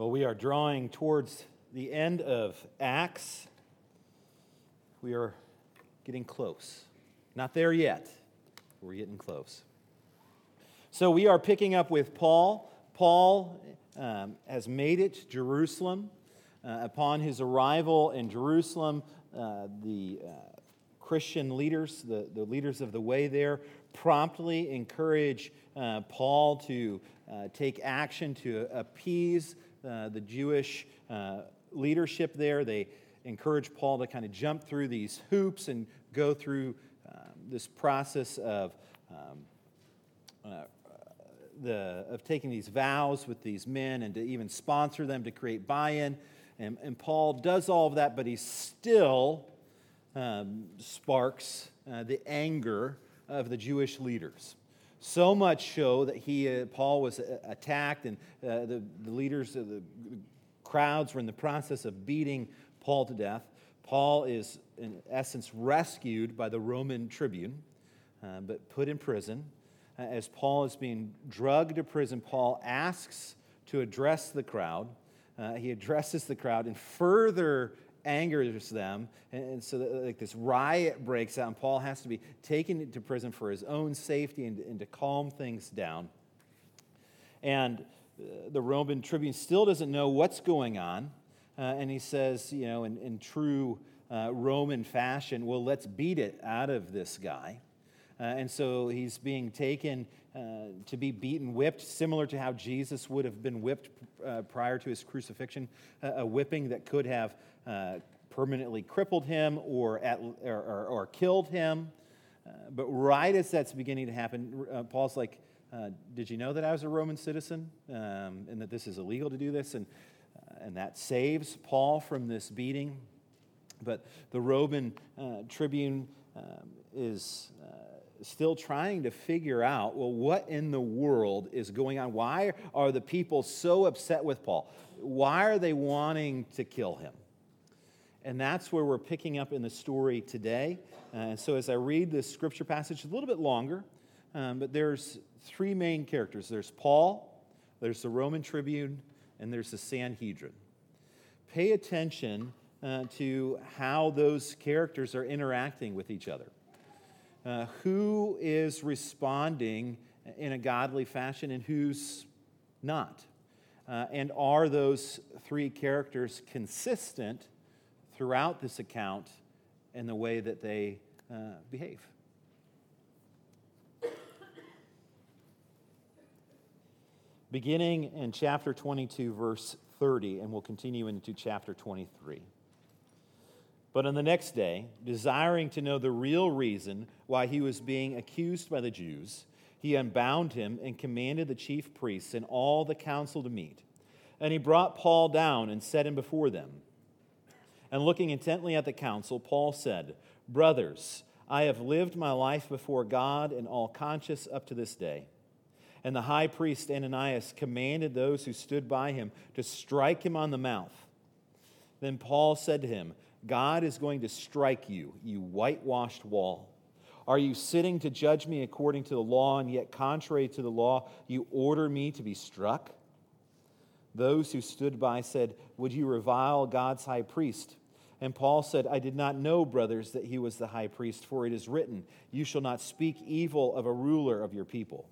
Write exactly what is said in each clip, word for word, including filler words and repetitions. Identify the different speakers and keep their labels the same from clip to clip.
Speaker 1: Well, we are drawing towards the end of Acts. We are getting close. Not there yet. We're getting close. So we are picking up with Paul. Paul um, has made it to Jerusalem. Uh, upon his arrival in Jerusalem, uh, the uh, Christian leaders, the, the leaders of the way there, promptly encourage uh, Paul to uh, take action to appease uh, the Jewish uh, leadership there. They encourage Paul to kind of jump through these hoops and go through uh, this process of um, uh, the of taking these vows with these men and to even sponsor them to create buy-in. And, and Paul does all of that, but he still um, sparks uh, the anger of the Jewish leaders. So much so that he, uh, Paul was attacked, and uh, the, the leaders of the crowds were in the process of beating Paul to death. Paul is, in essence, rescued by the Roman tribune, uh, but put in prison. Uh, as Paul is being dragged to prison, Paul asks to address the crowd. Uh, he addresses the crowd and further angers them, and, and so that, like this riot breaks out, and Paul has to be taken to prison for his own safety and, and to calm things down. And uh, the Roman tribune still doesn't know what's going on, uh, and he says, you know, in, in true uh, Roman fashion, well, let's beat it out of this guy. Uh, and so he's being taken uh, to be beaten, whipped, similar to how Jesus would have been whipped uh, prior to his crucifixion, uh, a whipping that could have uh, permanently crippled him or, at, or, or, or killed him. Uh, but right as that's beginning to happen, uh, Paul's like, uh, did you know that I was a Roman citizen um, and that this is illegal to do this? And, uh, and that saves Paul from this beating. But the Roman uh, tribune um, is... Uh, still trying to figure out, well, what in the world is going on? Why are the people so upset with Paul? Why are they wanting to kill him? And that's where we're picking up in the story today. And uh, so as I read this scripture passage, a little bit longer, um, but there's three main characters. There's Paul, there's the Roman tribune, and there's the Sanhedrin. Pay attention uh, to how those characters are interacting with each other. Uh, who is responding in a godly fashion and who's not? Uh, and are those three characters consistent throughout this account in the way that they uh, behave? Beginning in chapter twenty-two, verse thirty, and we'll continue into chapter twenty-three. But on the next day, desiring to know the real reason why he was being accused by the Jews, he unbound him and commanded the chief priests and all the council to meet. And he brought Paul down and set him before them. And looking intently at the council, Paul said, "Brothers, I have lived my life before God in all conscience up to this day." And the high priest Ananias commanded those who stood by him to strike him on the mouth. Then Paul said to him, "God is going to strike you, you whitewashed wall. Are you sitting to judge me according to the law, and yet contrary to the law, you order me to be struck?" Those who stood by said, "Would you revile God's high priest?" And Paul said, "I did not know, brothers, that he was the high priest, for it is written, 'You shall not speak evil of a ruler of your people.'"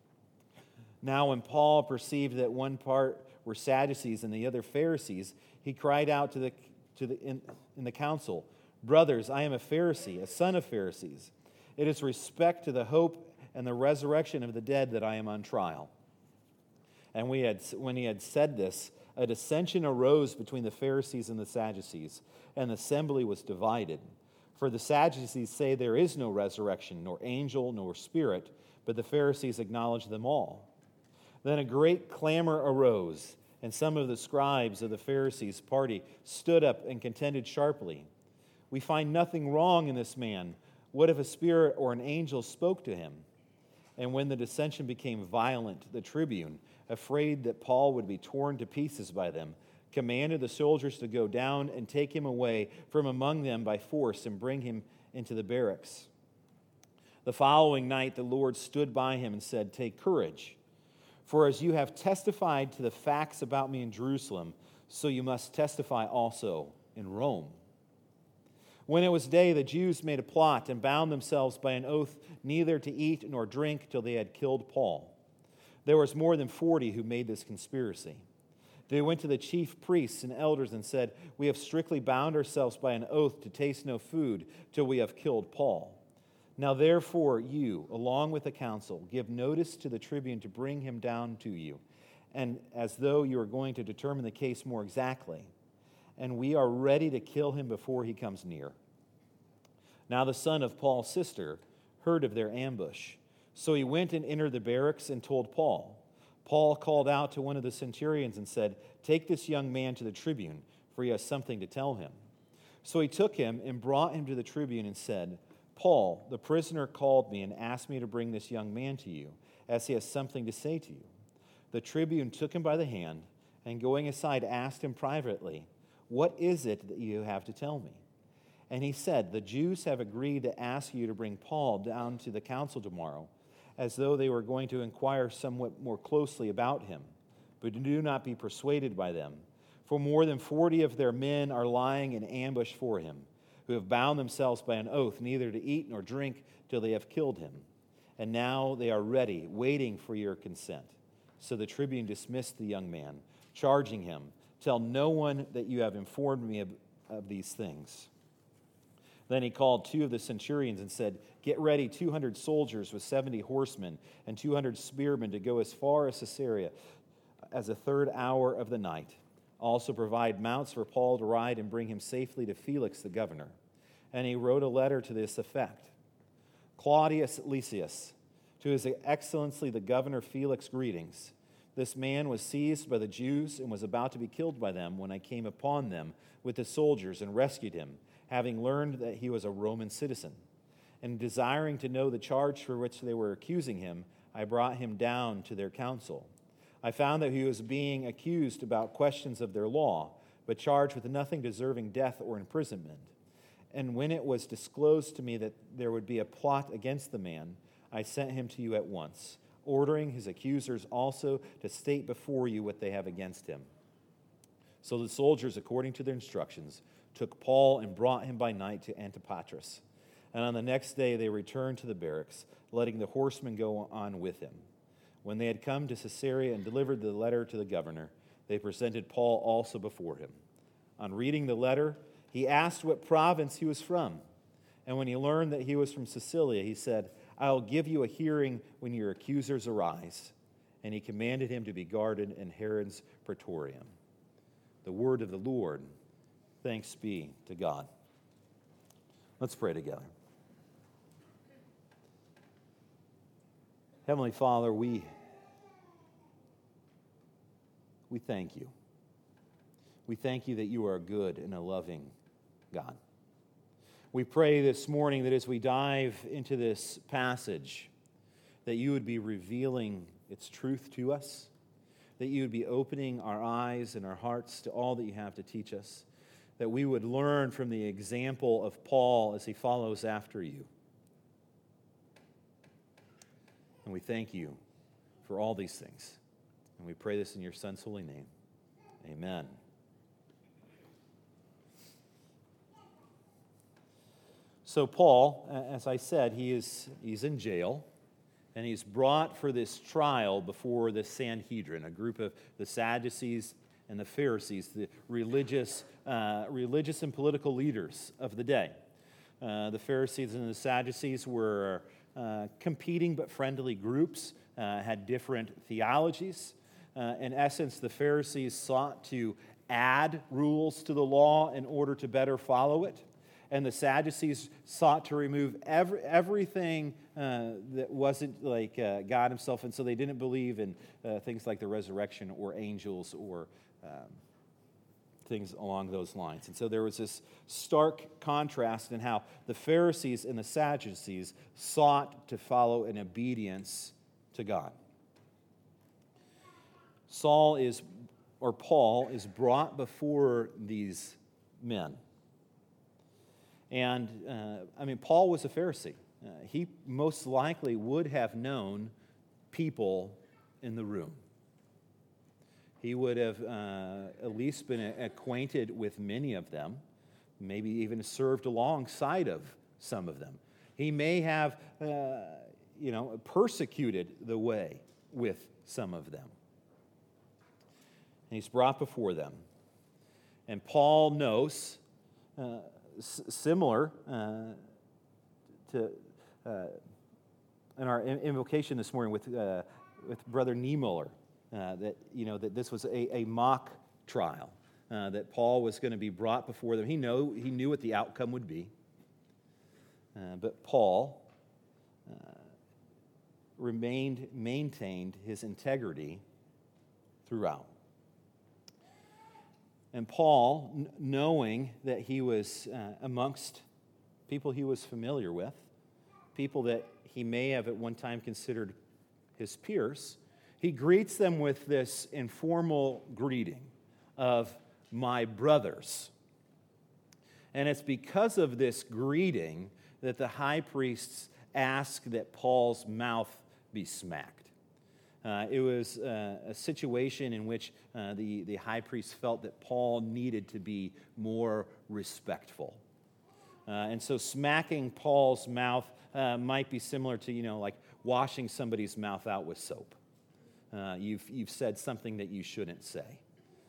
Speaker 1: Now when Paul perceived that one part were Sadducees and the other Pharisees, he cried out to the To the, in, in the council, "Brothers, I am a Pharisee, a son of Pharisees. It is respect to the hope and the resurrection of the dead that I am on trial." And we had, when he had said this, a dissension arose between the Pharisees and the Sadducees, and the assembly was divided. For the Sadducees say there is no resurrection, nor angel, nor spirit, but the Pharisees acknowledge them all. Then a great clamor arose, and some of the scribes of the Pharisees' party stood up and contended sharply. "We find nothing wrong in this man. What if a spirit or an angel spoke to him?" And when the dissension became violent, the tribune, afraid that Paul would be torn to pieces by them, commanded the soldiers to go down and take him away from among them by force and bring him into the barracks. The following night the Lord stood by him and said, "Take courage, For as you have testified to the facts about me in Jerusalem, so you must testify also in Rome." When it was day, the Jews made a plot and bound themselves by an oath neither to eat nor drink till they had killed Paul. There was more than forty who made this conspiracy. They went to the chief priests and elders and said, "We have strictly bound ourselves by an oath to taste no food till we have killed Paul. Now therefore you, along with the council, give notice to the tribune to bring him down to you, and as though you are going to determine the case more exactly. And we are ready to kill him before he comes near." Now the son of Paul's sister heard of their ambush. So he went and entered the barracks and told Paul. Paul called out to one of the centurions and said, "Take this young man to the tribune, for he has something to tell him." So he took him and brought him to the tribune and said, "Paul, the prisoner, called me and asked me to bring this young man to you, as he has something to say to you." The tribune took him by the hand and going aside asked him privately, "What is it that you have to tell me?" And he said, "The Jews have agreed to ask you to bring Paul down to the council tomorrow, as though they were going to inquire somewhat more closely about him. But do not be persuaded by them, for more than forty of their men are lying in ambush for him, who have bound themselves by an oath neither to eat nor drink till they have killed him. And now they are ready, waiting for your consent." So the tribune dismissed the young man, charging him, "Tell no one that you have informed me of, of these things." Then he called two of the centurions and said, "Get ready two hundred soldiers with seventy horsemen and two hundred spearmen to go as far as Caesarea as the third hour of the night. Also provide mounts for Paul to ride and bring him safely to Felix the governor." And he wrote a letter to this effect. "Claudius Lysias, to his excellency the governor Felix, greetings. This man was seized by the Jews and was about to be killed by them when I came upon them with the soldiers and rescued him, having learned that he was a Roman citizen. And desiring to know the charge for which they were accusing him, I brought him down to their council. I found that he was being accused about questions of their law, but charged with nothing deserving death or imprisonment. And when it was disclosed to me that there would be a plot against the man, I sent him to you at once, ordering his accusers also to state before you what they have against him." So the soldiers, according to their instructions, took Paul and brought him by night to Antipatris. And on the next day they returned to the barracks, letting the horsemen go on with him. When they had come to Caesarea and delivered the letter to the governor, they presented Paul also before him. On reading the letter, he asked what province he was from. And when he learned that he was from Sicilia, he said, "I will give you a hearing when your accusers arise." And he commanded him to be guarded in Herod's praetorium. The word of the Lord. Thanks be to God. Let's pray together. Heavenly Father, we, we thank you. We thank you that you are a good and a loving God. We pray this morning that as we dive into this passage, that you would be revealing its truth to us, that you would be opening our eyes and our hearts to all that you have to teach us, that we would learn from the example of Paul as he follows after you. And we thank you for all these things. And we pray this in your Son's holy name. Amen. So Paul, as I said, he is he's in jail, and he's brought for this trial before the Sanhedrin, a group of the Sadducees and the Pharisees, the religious, uh, religious and political leaders of the day. Uh, the Pharisees and the Sadducees were uh, competing but friendly groups, uh, had different theologies. Uh, in essence, the Pharisees sought to add rules to the law in order to better follow it. And the Sadducees sought to remove every, everything uh, that wasn't like uh, God himself. And so they didn't believe in uh, things like the resurrection or angels or um, things along those lines. And so there was this stark contrast in how the Pharisees and the Sadducees sought to follow in obedience to God. Saul is, or Paul is brought before these men. And, uh, I mean, Paul was a Pharisee. Uh, he most likely would have known people in the room. He would have uh, at least been acquainted with many of them, maybe even served alongside of some of them. He may have, uh, you know, persecuted the way with some of them. And he's brought before them. And Paul knows, uh, s- similar uh, to uh, in our invocation this morning with uh, with Brother Niemöller, uh, that you know that this was a, a mock trial, uh, that Paul was going to be brought before them. He know he knew what the outcome would be, uh, but Paul uh, remained maintained his integrity throughout. And Paul, n- knowing that he was uh, amongst people he was familiar with, people that he may have at one time considered his peers, he greets them with this informal greeting of my brothers. And it's because of this greeting that the high priests ask that Paul's mouth be smacked. Uh, it was uh, a situation in which uh, the, the high priest felt that Paul needed to be more respectful. Uh, and so smacking Paul's mouth uh, might be similar to, you know, like washing somebody's mouth out with soap. Uh, you've, you've said something that you shouldn't say.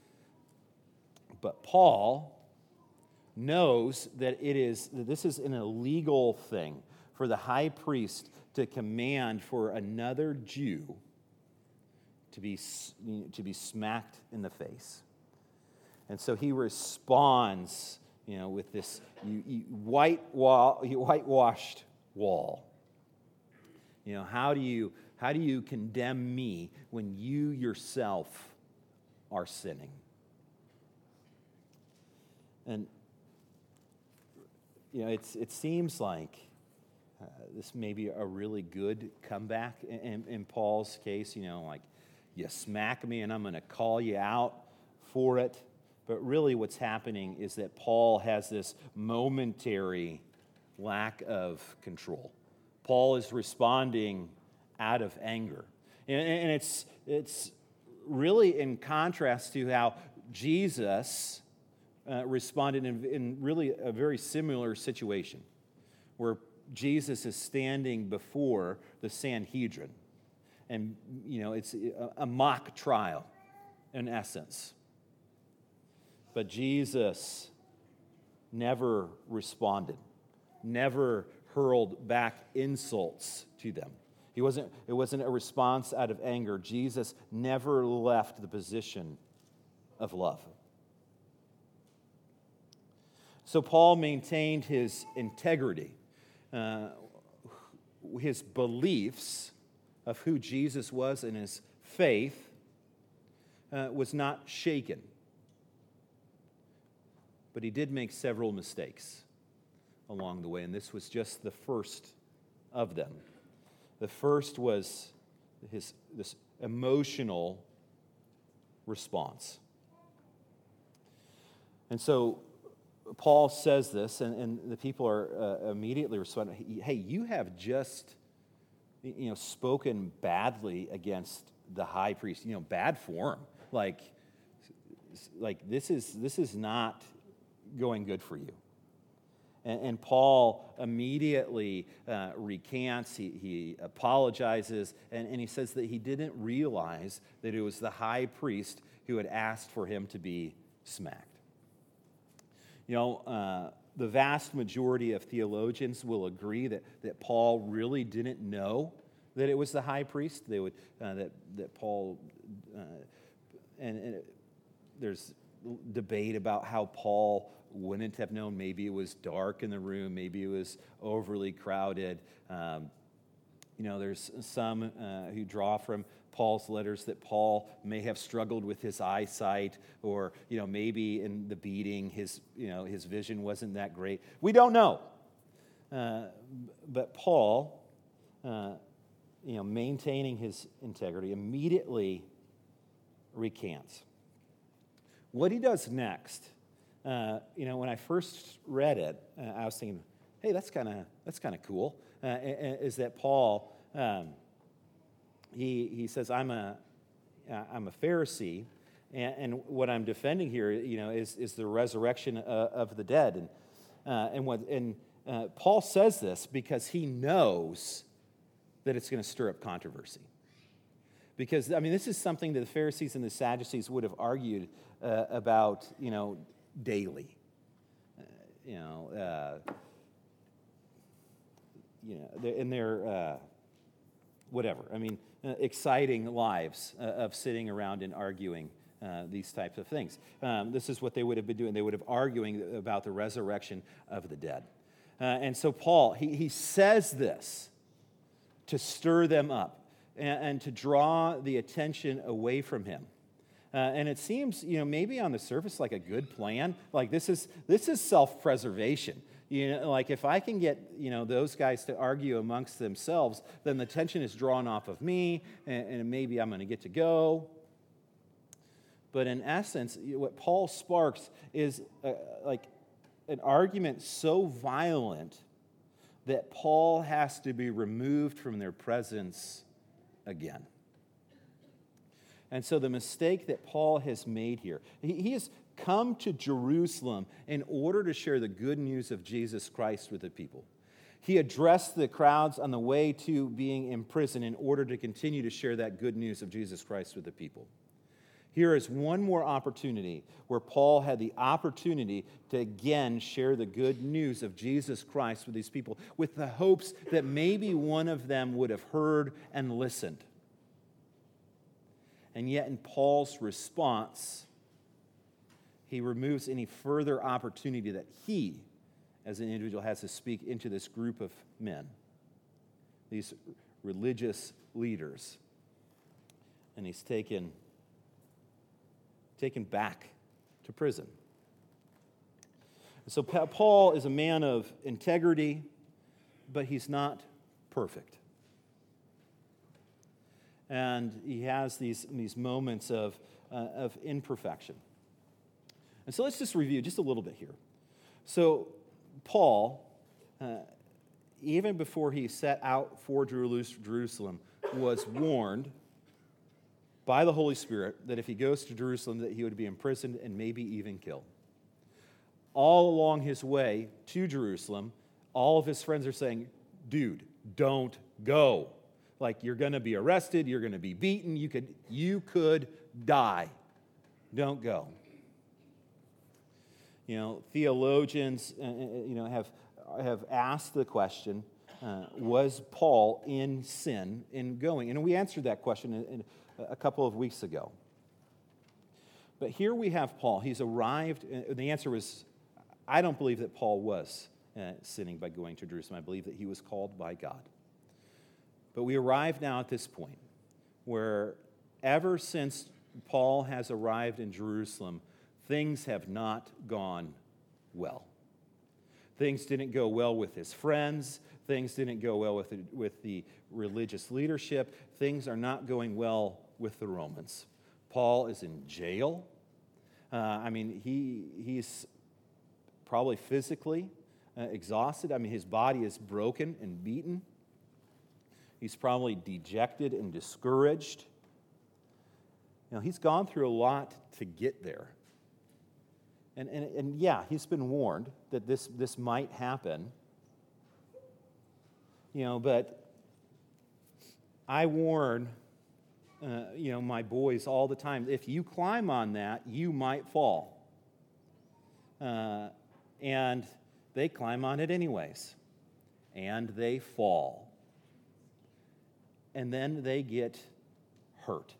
Speaker 1: But Paul knows that it is that this is an illegal thing for the high priest to command for another Jew to be, to be smacked in the face. And so he responds, you know, with this you, you white wall, whitewashed wall. You know, how do you how do you condemn me when you yourself are sinning? And you know, it's it seems like uh, this may be a really good comeback in, in, in Paul's case. You know, like you smack me and I'm going to call you out for it. But really what's happening is that Paul has this momentary lack of control. Paul is responding out of anger. And, and it's, it's really in contrast to how Jesus uh, responded in, in really a very similar situation, where Jesus is standing before the Sanhedrin. And, you know, it's a, a mock trial, in essence. But Jesus never responded, never hurled back insults to them. He wasn't, it wasn't a response out of anger. Jesus never left the position of love. So Paul maintained his integrity, uh, his beliefs of who Jesus was and his faith uh, was not shaken. But he did make several mistakes along the way, and this was just the first of them. The first was his this emotional response. And so Paul says this, and, and the people are uh, immediately responding, hey, you have just you know, spoken badly against the high priest, you know, bad form. Like, like this is this is not going good for you. And, and Paul immediately uh, recants, he, he apologizes, and, and he says that he didn't realize that it was the high priest who had asked for him to be smacked. You know, uh, the vast majority of theologians will agree that, that Paul really didn't know that it was the high priest. They would uh, that that Paul uh, and, and it, there's debate about how Paul wouldn't have known. Maybe it was dark in the room. Maybe it was overly crowded. Um, you know, there's some uh, who draw from Paul's letters that Paul may have struggled with his eyesight, or you know, maybe in the beating, his you know his vision wasn't that great. We don't know. Uh, but Paul, uh, you know, maintaining his integrity, immediately recants. What he does next, uh, you know, when I first read it, uh, I was thinking, hey, that's kind of that's kind of cool. Uh, is that Paul um, he, he says, I'm a, uh, I'm a Pharisee, and, and what I'm defending here, you know, is, is the resurrection uh, of the dead. And, uh, and, what, and uh, Paul says this because he knows that it's going to stir up controversy. Because, I mean, this is something that the Pharisees and the Sadducees would have argued uh, about, you know, daily. Uh, you know, uh, you know, in their, uh, whatever, I mean, uh, exciting lives uh, of sitting around and arguing uh, these types of things. Um, this is what they would have been doing. They would have arguing about the resurrection of the dead. Uh, and so Paul, he, he says this to stir them up and, and to draw the attention away from him. Uh, and it seems, you know, maybe on the surface like a good plan. Like this is this is self-preservation. You know, like if I can get, you know, those guys to argue amongst themselves, then the tension is drawn off of me, and, and maybe I'm going to get to go. But in essence, what Paul sparks is uh, like an argument so violent that Paul has to be removed from their presence again. And so the mistake that Paul has made here, he, he has come to Jerusalem in order to share the good news of Jesus Christ with the people. He addressed the crowds on the way to being in prison in order to continue to share that good news of Jesus Christ with the people. Here is one more opportunity where Paul had the opportunity to again share the good news of Jesus Christ with these people with the hopes that maybe one of them would have heard and listened. And yet in Paul's response, he removes any further opportunity that he, as an individual, has to speak into this group of men, these religious leaders. And he's taken taken back to prison. So Paul is a man of integrity, but he's not perfect. And he has these, these moments of, uh, of imperfection. And so let's just review just a little bit here. So Paul, uh, even before he set out for Jerusalem, was warned by the Holy Spirit that if he goes to Jerusalem, that he would be imprisoned and maybe even killed. All along his way to Jerusalem, all of his friends are saying, dude, don't go. Like, you're going to be arrested, you're going to be beaten, you could, you could die. Don't go. You know, theologians, uh, you know, have, have asked the question, uh, was Paul in sin in going? And we answered that question in, in a couple of weeks ago. But here we have Paul. He's arrived, and the answer was, I don't believe that Paul was uh, sinning by going to Jerusalem. I believe that he was called by God. But we arrive now at this point where ever since Paul has arrived in Jerusalem, things have not gone well. Things didn't go well with his friends. Things didn't go well with the, with the religious leadership. Things are not going well with the Romans. Paul is in jail. Uh, I mean, he he's probably physically uh, exhausted. I mean, his body is broken and beaten. He's probably dejected and discouraged. You know, he's gone through a lot to get there. And, and, and yeah, he's been warned that this, this might happen. You know, but I warn, uh, you know, my boys all the time, if you climb on that, you might fall. Uh, and they climb on it anyways. And they fall. And then they get hurt.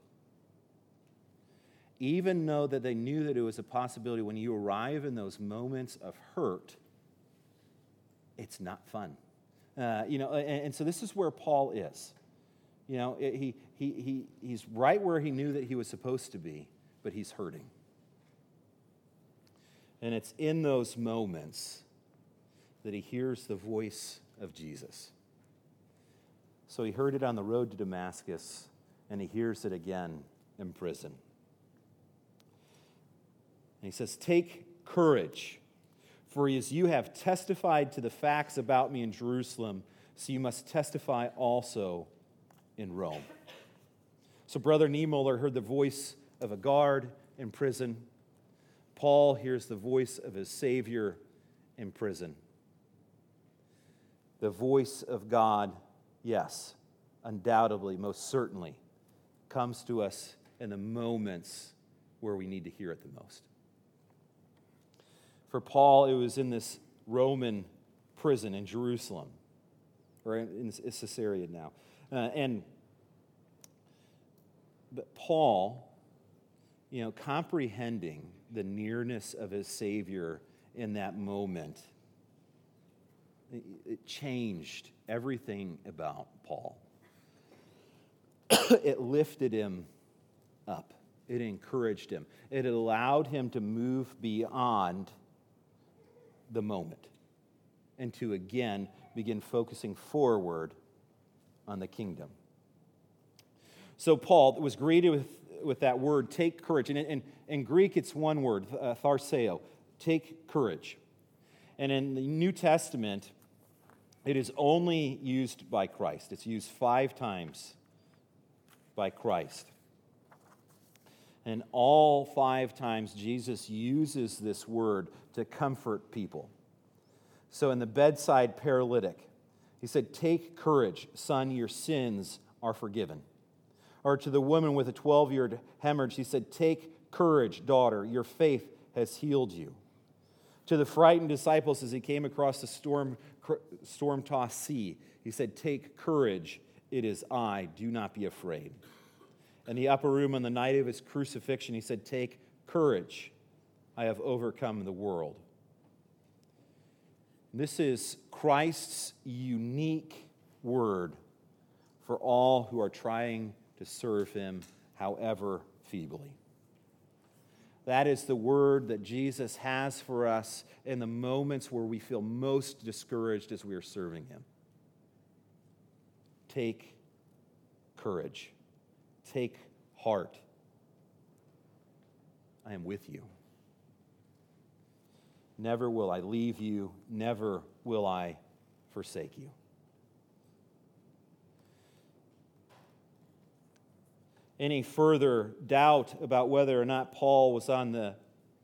Speaker 1: Even though that they knew that it was a possibility, when you arrive in those moments of hurt, it's not fun. Uh, you know, and, and so this is where Paul is. You know, it, he, he, he, he's right where he knew that he was supposed to be, but he's hurting. And it's in those moments that he hears the voice of Jesus. So he heard it on the road to Damascus, and he hears it again in prison. And he says, "Take courage, for as you have testified to the facts about me in Jerusalem, so you must testify also in Rome." So Brother Niemöller heard the voice of a guard in prison. Paul hears the voice of his Savior in prison. The voice of God, yes, undoubtedly, most certainly, comes to us in the moments where we need to hear it the most. For Paul, it was in this Roman prison in Jerusalem, or in Caesarea now. Uh, and but Paul, you know, comprehending the nearness of his Savior in that moment, it, it changed everything about Paul. It lifted him up. It encouraged him. It allowed him to move beyond the moment and to again begin focusing forward on the kingdom. So Paul was greeted with, with that word, take courage. And in, in, in Greek, it's one word, uh, tharseo, take courage. And in the New Testament, it is only used by Christ. It's used five times by Christ. And all five times, Jesus uses this word to comfort people. So in the bedside paralytic, he said, take courage, son, your sins are forgiven. Or to the woman with a twelve-year hemorrhage, he said, take courage, daughter, your faith has healed you. To the frightened disciples as he came across the storm, storm-tossed sea, he said, take courage, it is I, do not be afraid. In the upper room on the night of his crucifixion, he said, take courage, I have overcome the world. This is Christ's unique word for all who are trying to serve him, however feebly. That is the word that Jesus has for us in the moments where we feel most discouraged as we are serving him. Take courage. Take heart. I am with you. Never will I leave you. Never will I forsake you. Any further doubt about whether or not Paul was on the,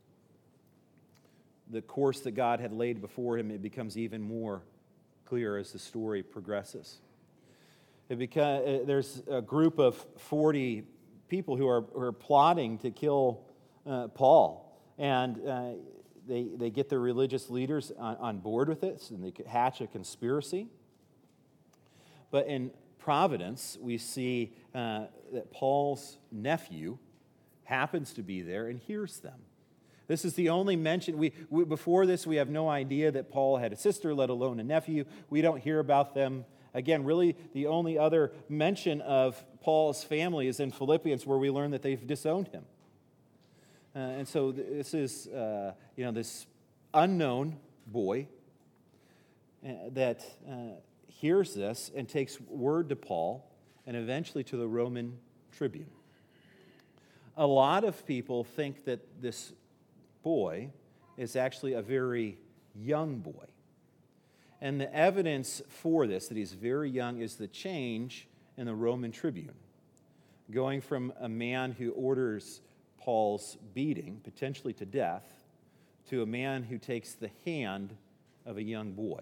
Speaker 1: the course that God had laid before him, it becomes even more clear as the story progresses. It beca- there's a group of forty people who are, who are plotting to kill uh, Paul. And uh, they, they get their religious leaders on, on board with it, and they hatch a conspiracy. But in providence, we see uh, that Paul's nephew happens to be there and hears them. This is the only mention. We, we before this, we have no idea that Paul had a sister, let alone a nephew. We don't hear about them. Again, really, the only other mention of Paul's family is in Philippians, where we learn that they've disowned him. Uh, and so this is, uh, you know, this unknown boy uh, that uh, hears this and takes word to Paul and eventually to the Roman tribune. A lot of people think that this boy is actually a very young boy. And the evidence for this, that he's very young, is the change in the Roman tribune. Going from a man who orders Paul's beating, potentially to death, to a man who takes the hand of a young boy.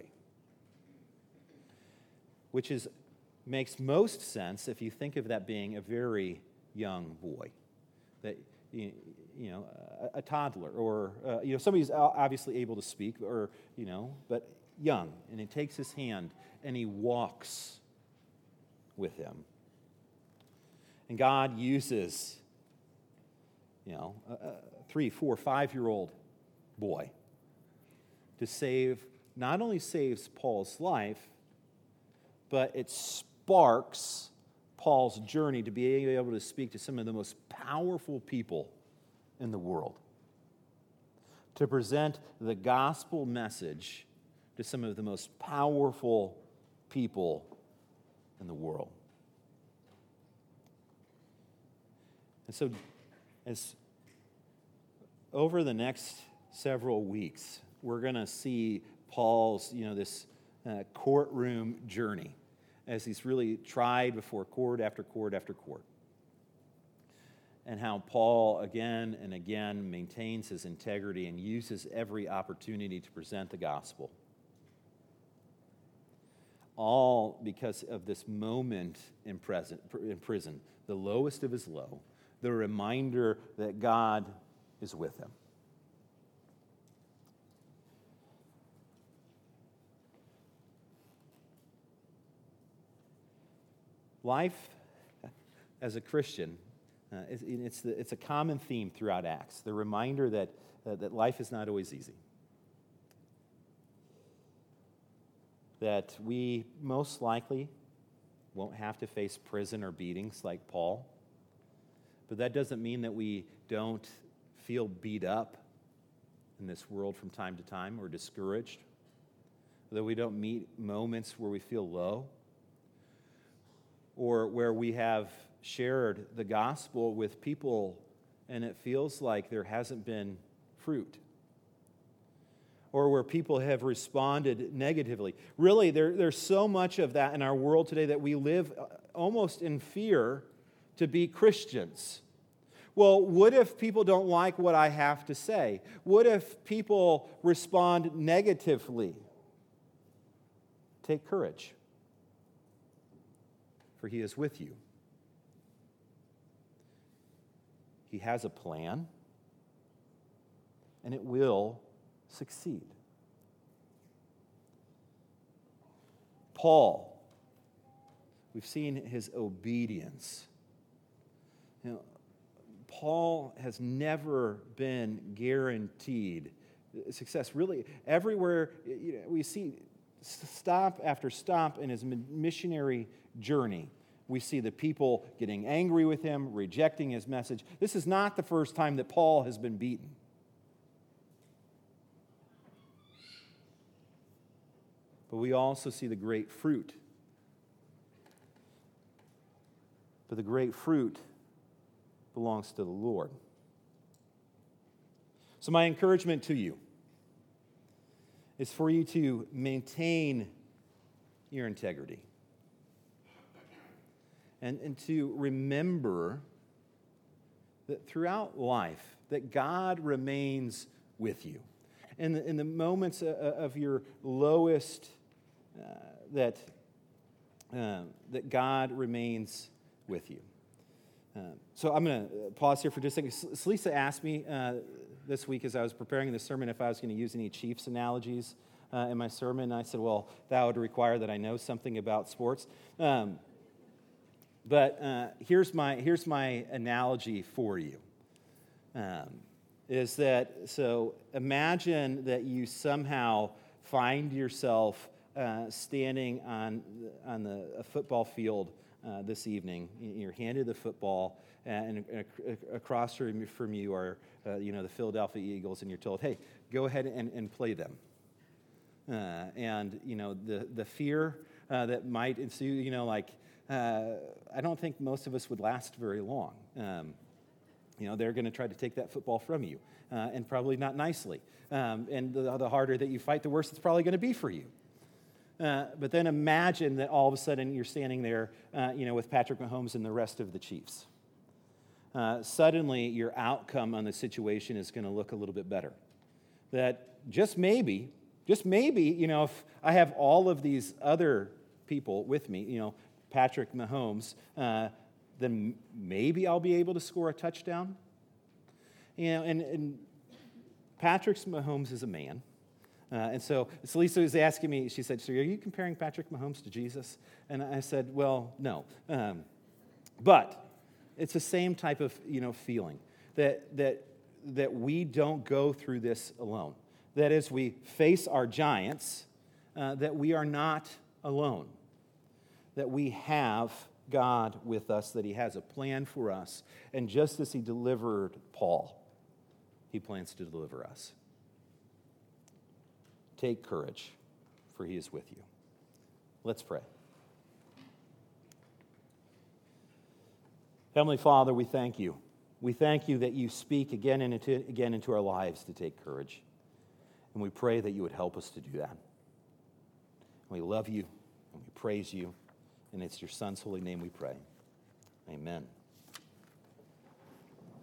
Speaker 1: Which is makes most sense if you think of that being a very young boy. That, you know, a, a toddler, or, uh, you know, somebody who's obviously able to speak, or, you know, but young. And he takes his hand and he walks with him. And God uses, you know, a, a three, four, five-year-old boy to save, not only saves Paul's life, but it sparks Paul's journey to be able to speak to some of the most powerful people in the world, to present the gospel message to some of the most powerful people in the world. And so, as over the next several weeks, we're going to see Paul's, you know, this uh, courtroom journey as he's really tried before court after court after court. and how Paul again and again maintains his integrity and uses every opportunity to present the gospel. All because of this moment in, present, in prison, the lowest of his low, the reminder that God is with him. Life as a Christian, uh, it's, it's, the, it's a common theme throughout Acts, the reminder that, uh, that life is not always easy. That we most likely won't have to face prison or beatings like Paul. But that doesn't mean that we don't feel beat up in this world from time to time or discouraged. That we don't meet moments where we feel low or where we have shared the gospel with people and it feels like there hasn't been fruit. Or where people have responded negatively. Really, there, there's so much of that in our world today that we live almost in fear to be Christians. Well, what if people don't like what I have to say? What if people respond negatively? Take courage, for He is with you. He has a plan, and it will succeed. Paul, we've seen his obedience. You know, Paul has never been guaranteed success. Really, everywhere you know, we see stop after stop in his missionary journey, we see the people getting angry with him, rejecting his message. This is not the first time that Paul has been beaten. But we also see the great fruit. But the great fruit belongs to the Lord. So my encouragement to you is for you to maintain your integrity. And, and to remember that throughout life, that God remains with you. In the, in the moments of your lowest, uh, that, uh, that God remains with you. Uh, so I'm going to pause here for just a second. Selisa asked me uh, this week as I was preparing the sermon if I was going to use any Chiefs analogies uh, in my sermon. And I said, well, that would require that I know something about sports. Um, but uh, here's my here's my analogy for you. Um, is that, so imagine that you somehow find yourself uh, standing on, on the a football field uh, this evening. You're handed the football, and, and across from, from you are uh, you know, the Philadelphia Eagles, and you're told, hey, go ahead and, and play them. Uh, and, you know, the, the fear uh, that might ensue, you know, like, uh, I don't think most of us would last very long. Um, You know, they're going to try to take that football from you, uh, and probably not nicely. Um, and the, the harder that you fight, the worse it's probably going to be for you. Uh, but then imagine that all of a sudden you're standing there, uh, you know, with Patrick Mahomes and the rest of the Chiefs. Uh, suddenly, your outcome on the situation is going to look a little bit better. That just maybe, just maybe, you know, if I have all of these other people with me, you know, Patrick Mahomes, uh, then maybe I'll be able to score a touchdown. You know, and, and Patrick Mahomes is a man. Uh, and so Selisa was asking me, she said, so are you comparing Patrick Mahomes to Jesus? And I said, well, no. Um, but it's the same type of, you know, feeling that, that, that we don't go through this alone. That as we face our giants, uh, that we are not alone. That we have God with us, that He has a plan for us. And just as He delivered Paul, He plans to deliver us. Take courage, for He is with you. Let's pray. Heavenly Father, we thank You. We thank You that You speak again and into, again into our lives to take courage. And we pray that You would help us to do that. We love You, and we praise You. And it's Your Son's holy name we pray. Amen.